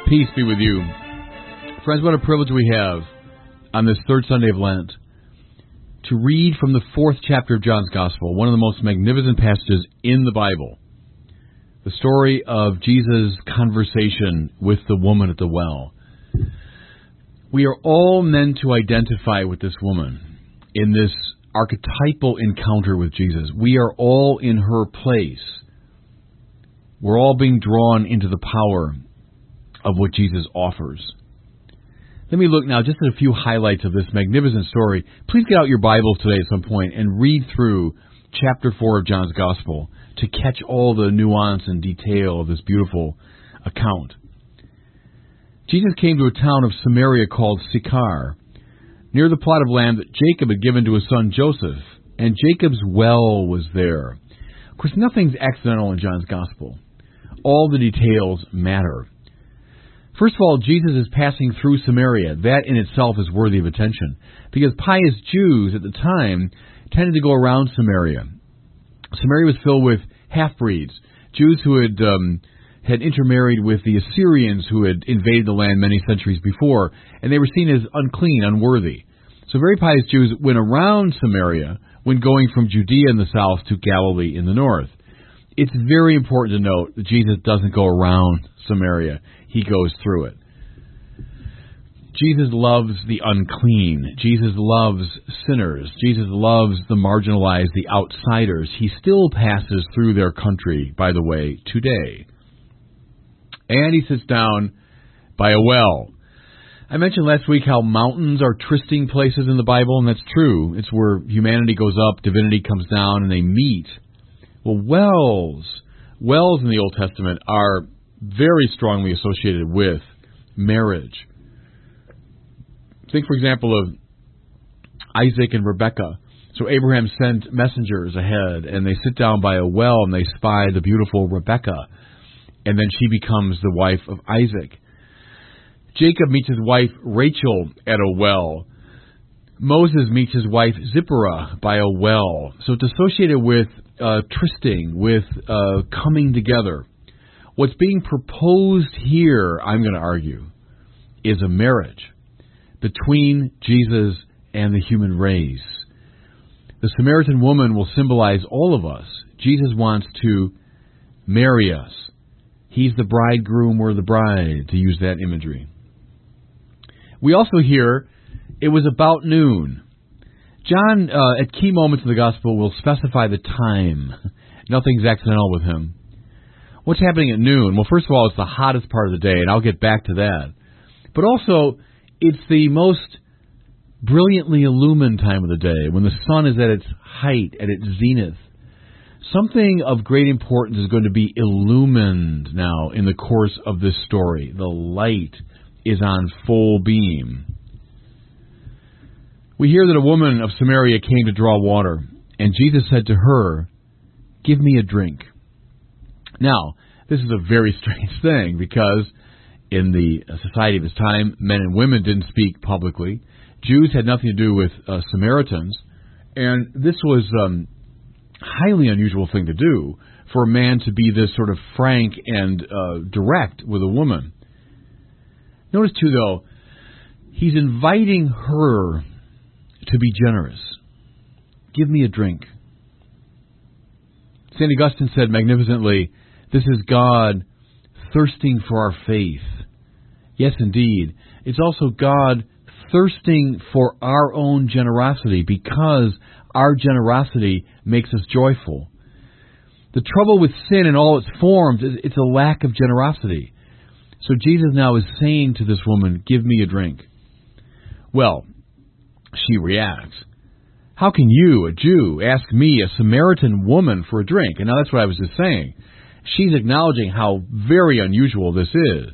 Peace be with you. Friends, what a privilege we have on this third Sunday of Lent to read from the fourth chapter of John's Gospel, one of the most magnificent passages in the Bible, the story of Jesus' conversation with the woman at the well. We are all meant to identify with this woman in this archetypal encounter with Jesus. We are all in her place. We're all being drawn into the power of what Jesus offers. Let me look now just at a few highlights of this magnificent story. Please get out your Bibles today at some point and read through chapter 4 of John's Gospel to catch all the nuance and detail of this beautiful account. Jesus came to a town of Samaria called Sychar, near the plot of land that Jacob had given to his son Joseph, and Jacob's well was there. Of course, nothing's accidental in John's Gospel. All the details matter. First of all, Jesus is passing through Samaria. That in itself is worthy of attention, because pious Jews at the time tended to go around Samaria. Samaria was filled with half-breeds, Jews who had intermarried with the Assyrians who had invaded the land many centuries before, and they were seen as unclean, unworthy. So very pious Jews went around Samaria when going from Judea in the south to Galilee in the north. It's very important to note that Jesus doesn't go around Samaria. He goes through it. Jesus loves the unclean. Jesus loves sinners. Jesus loves the marginalized, the outsiders. He still passes through their country, by the way, today. And he sits down by a well. I mentioned last week how mountains are trysting places in the Bible, and that's true. It's where humanity goes up, divinity comes down, and they meet. Well, wells in the Old Testament are very strongly associated with marriage. Think, for example, of Isaac and Rebekah. So Abraham sent messengers ahead, and they sit down by a well, and they spy the beautiful Rebekah, and then she becomes the wife of Isaac. Jacob meets his wife Rachel at a well. Moses meets his wife Zipporah by a well. So it's associated with trysting, with coming together. What's being proposed here, I'm going to argue, is a marriage between Jesus and the human race. The Samaritan woman will symbolize all of us. Jesus wants to marry us. He's the bridegroom, we're the bride, to use that imagery. We also hear it was about noon. John, at key moments in the Gospel, will specify the time. Nothing's accidental with him. What's happening at noon? Well, first of all, it's the hottest part of the day, and I'll get back to that. But also, it's the most brilliantly illumined time of the day, when the sun is at its height, at its zenith. Something of great importance is going to be illumined now in the course of this story. The light is on full beam. We hear that a woman of Samaria came to draw water, and Jesus said to her, "Give me a drink." Now, this is a very strange thing, because in the society of his time, men and women didn't speak publicly. Jews had nothing to do with Samaritans, and this was a highly unusual thing to do for a man to be this sort of frank and direct with a woman. Notice, too, though, he's inviting her to be generous. Give me a drink. St. Augustine said magnificently, this is God thirsting for our faith. Yes, indeed. It's also God thirsting for our own generosity, because our generosity makes us joyful. The trouble with sin in all its forms is it's a lack of generosity. So Jesus now is saying to this woman, give me a drink. Well, she reacts. How can you, a Jew, ask me, a Samaritan woman, for a drink? And now that's what I was just saying. She's acknowledging how very unusual this is.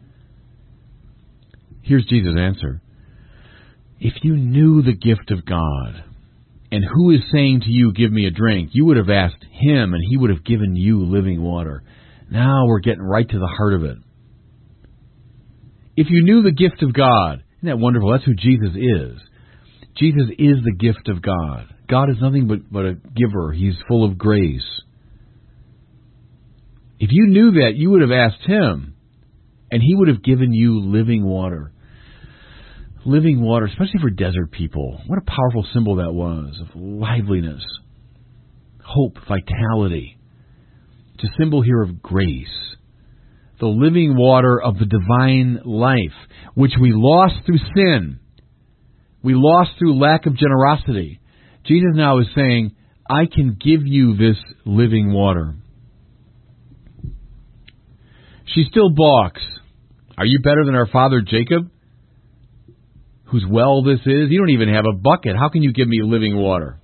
Here's Jesus' answer. If you knew the gift of God, and who is saying to you, give me a drink, you would have asked him, and he would have given you living water. Now we're getting right to the heart of it. If you knew the gift of God, isn't that wonderful? That's who Jesus is. Jesus is the gift of God. God is nothing but a giver. He's full of grace. If you knew that, you would have asked him, And He would have given you living water. Living water, especially for desert people. What a powerful symbol that was of liveliness, hope, vitality. It's a symbol here of grace. The living water of the divine life, which we lost through sin. We lost through lack of generosity. Jesus now is saying, I can give you this living water. She still balks. Are you better than our father Jacob, whose well this is? You don't even have a bucket. How can you give me living water?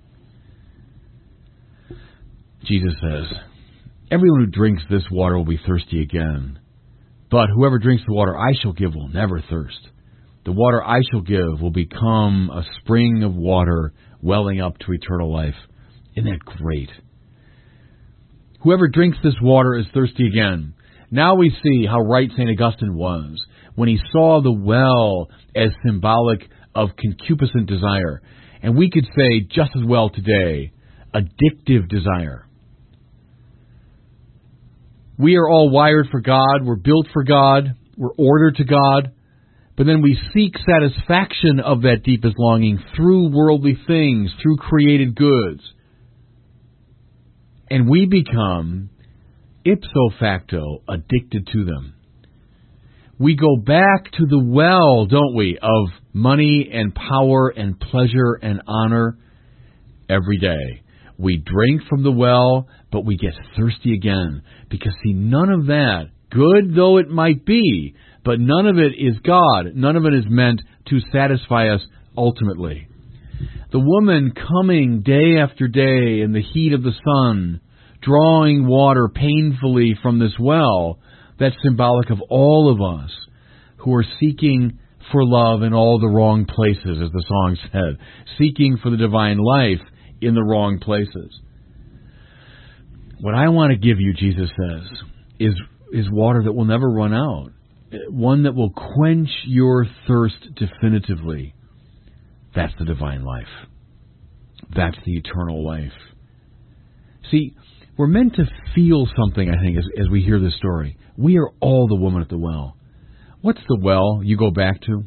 Jesus says, everyone who drinks this water will be thirsty again. But whoever drinks the water I shall give will never thirst. The water I shall give will become a spring of water welling up to eternal life. Isn't that great? Whoever drinks this water is thirsty again. Now we see how right St. Augustine was when he saw the well as symbolic of concupiscent desire. And we could say just as well today, addictive desire. We are all wired for God. We're built for God. We're ordered to God. But then we seek satisfaction of that deepest longing through worldly things, through created goods. And we become, ipso facto, addicted to them. We go back to the well, don't we, of money and power and pleasure and honor every day. We drink from the well, but we get thirsty again. Because, see, none of that, good though it might be, but none of it is God. None of it is meant to satisfy us ultimately. The woman coming day after day in the heat of the sun, drawing water painfully from this well, that's symbolic of all of us who are seeking for love in all the wrong places, as the song said, seeking for the divine life in the wrong places. What I want to give you, Jesus says, is water that will never run out, one that will quench your thirst definitively. That's the divine life. That's the eternal life. See, we're meant to feel something, I think, as we hear this story. We are all the woman at the well. What's the well you go back to?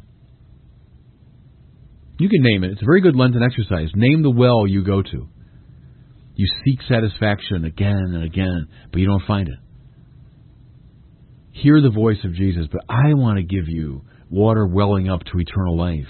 You can name it. It's a very good Lenten exercise. Name the well you go to. You seek satisfaction again and again, but you don't find it. Hear the voice of Jesus, but I want to give you water welling up to eternal life.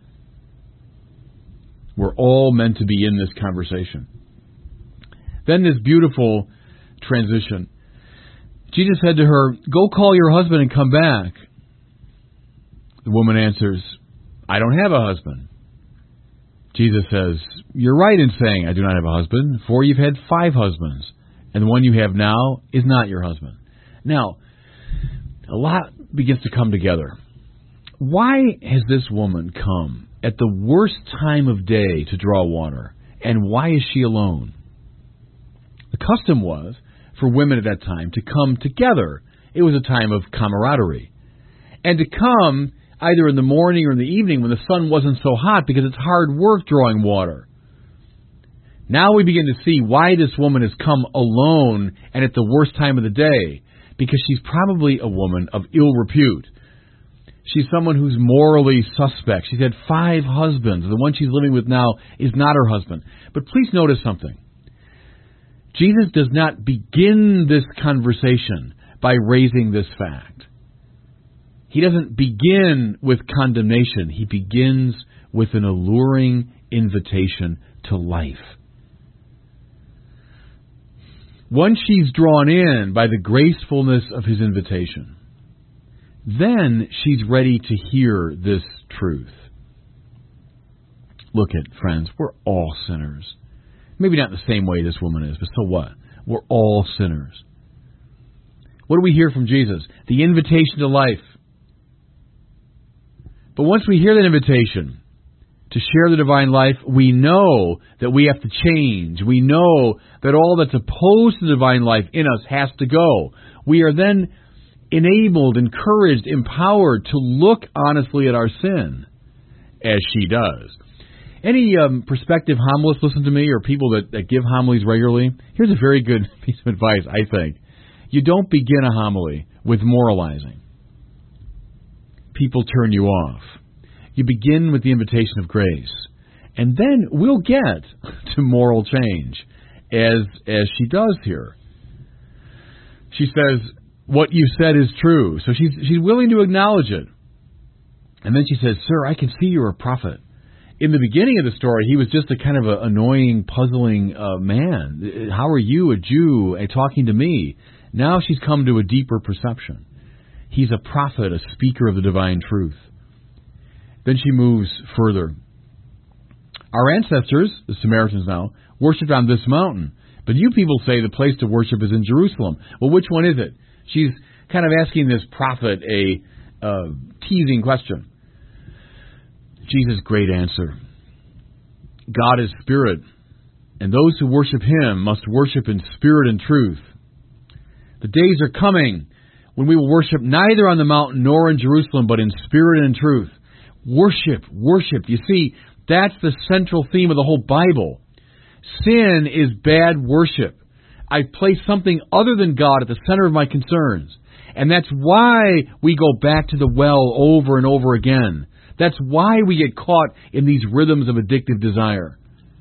We're all meant to be in this conversation. Then this beautiful transition. Jesus said to her, go call your husband and come back. The woman answers, I don't have a husband. Jesus says, you're right in saying I do not have a husband, for you've had 5 husbands, and the one you have now is not your husband. Now, a lot begins to come together. Why has this woman come at the worst time of day to draw water, and why is she alone? The custom was for women at that time to come together. It was a time of camaraderie. And to come either in the morning or in the evening when the sun wasn't so hot, because it's hard work drawing water. Now we begin to see why this woman has come alone and at the worst time of the day. Because she's probably a woman of ill repute. She's someone who's morally suspect. She's had 5 husbands. The one she's living with now is not her husband. But please notice something. Jesus does not begin this conversation by raising this fact. He doesn't begin with condemnation. He begins with an alluring invitation to life. Once she's drawn in by the gracefulness of his invitation, then she's ready to hear this truth. Look at, friends, we're all sinners. Maybe not in the same way this woman is, but so what? We're all sinners. What do we hear from Jesus? The invitation to life. But once we hear that invitation to share the divine life, we know that we have to change. We know that all that's opposed to the divine life in us has to go. We are then enabled, encouraged, empowered to look honestly at our sin, as she does. Any prospective homilists listen to me, or people that give homilies regularly? Here's a very good piece of advice, I think. You don't begin a homily with moralizing. people turn you off. You begin with the invitation of grace. And then we'll get to moral change, as she does here. She says, what you said is true. So she's willing to acknowledge it. And then she says, sir, I can see you're a prophet. In the beginning of the story, he was just a kind of an annoying, puzzling man. How are you, a Jew, talking to me? Now she's come to a deeper perception. He's a prophet, a speaker of the divine truth. Then she moves further. Our ancestors, the Samaritans now, worshipped on this mountain. But you people say the place to worship is in Jerusalem. Well, which one is it? She's kind of asking this prophet a teasing question. Jesus' great answer. God is spirit, and those who worship him must worship in spirit and truth. The days are coming when we will worship neither on the mountain nor in Jerusalem, but in spirit and in truth. Worship, worship. You see, that's the central theme of the whole Bible. Sin is bad worship. I place something other than God at the center of my concerns. And that's why we go back to the well over and over again. That's why we get caught in these rhythms of addictive desire.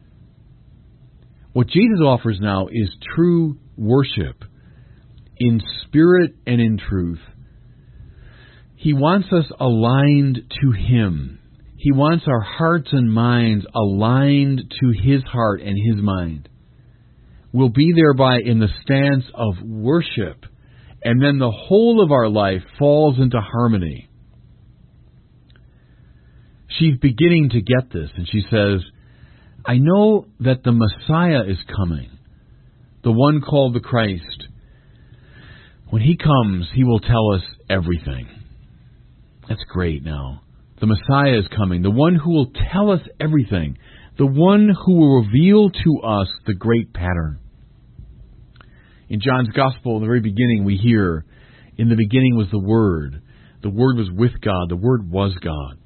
What Jesus offers now is true worship in spirit and in truth. He wants us aligned to him. He wants our hearts and minds aligned to his heart and his mind. We'll be thereby in the stance of worship, and then the whole of our life falls into harmony. She's beginning to get this, and she says, I know that the Messiah is coming, the one called the Christ. When he comes, he will tell us everything. That's great now. The Messiah is coming, the one who will tell us everything, the one who will reveal to us the great pattern. In John's Gospel, in the very beginning, we hear, in the beginning was the Word. The Word was with God. The Word was God.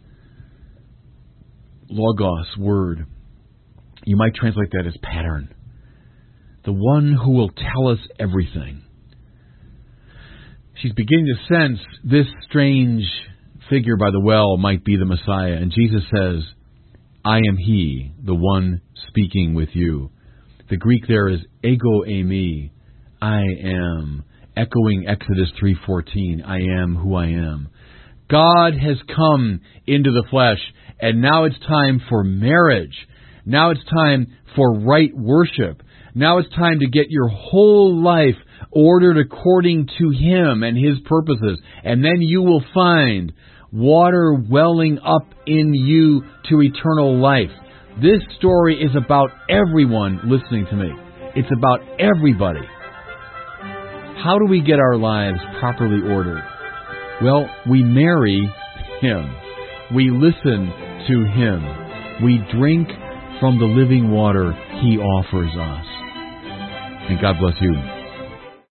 Logos, Word. You might translate that as pattern. The one who will tell us everything. She's beginning to sense this strange figure by the well might be the Messiah. And Jesus says, I am he, the one speaking with you. The Greek there is ego eimi. I am. Echoing Exodus 3:14. I am who I am. God has come into the flesh, and now it's time for marriage. Now it's time for right worship. Now it's time to get your whole life ordered according to him and his purposes. And then you will find water welling up in you to eternal life. This story is about everyone listening to me. It's about everybody. How do we get our lives properly ordered? Well, we marry him. We listen to him. We drink from the living water he offers us. And God bless you.